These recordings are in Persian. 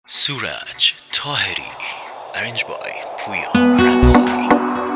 سورج طاهری Arranged by پویا رمضانی.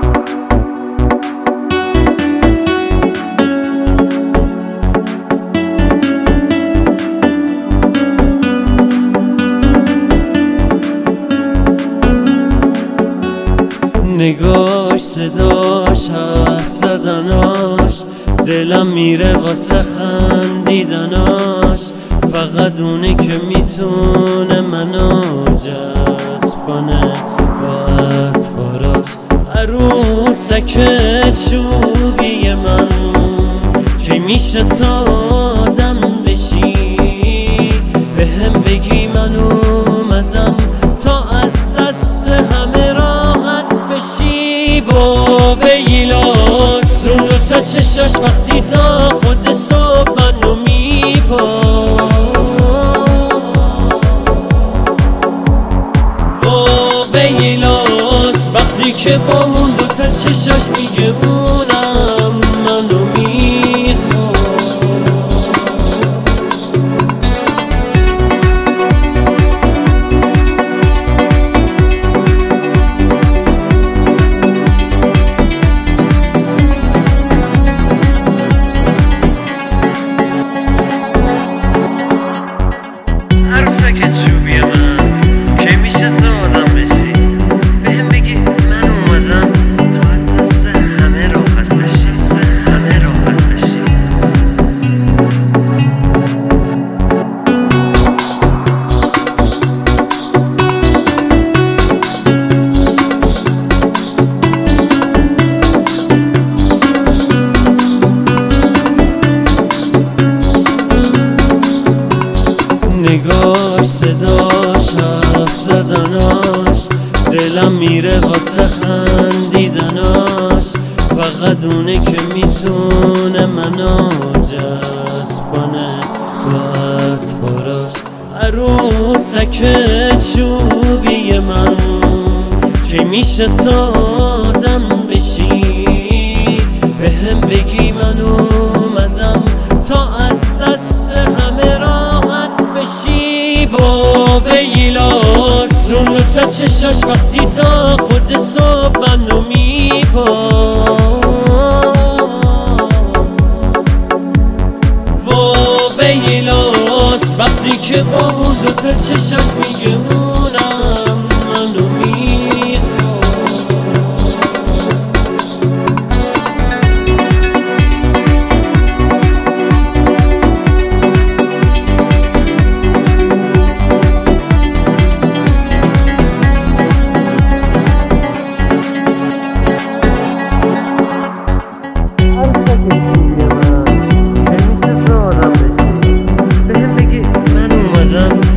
نگاش، صداش، حرف زدناش، دلم میره واسه خندیدناش. فقط اونه که میتونه منو جذب کنه با اطفاراش. عروسک چوبی من که میشه تا آدم بشی، بهم بگی من اومدم تا از دست همه راحت بشی. و بیلاس اون دوتا چشاش وقتی تا خود صبح منو بیلاس وقتی که با اون دوتا چشاش میگه اونم منو میخواد. عروسک چوبی من که میشه تا آدم بشی، بهم بگی من اومدم تا از دست همه راحت بشی، همه راحت بشی. نگاش، صداش، حرف زدناش، دلم میره واسه خندیدناش. فقط اونه که میتونه منو جذب کنه با اطفاراش. عروسک چوبی من که میشه تا آدم بشی، بهم بگی من اومدم تا از دست همه راحت بشی. و بیلاس اون دوتا چشاش وقتی تا خود صبح منو و بیلاس وقتی که با اون دوتا چشاش میگه اونم منو میخواد.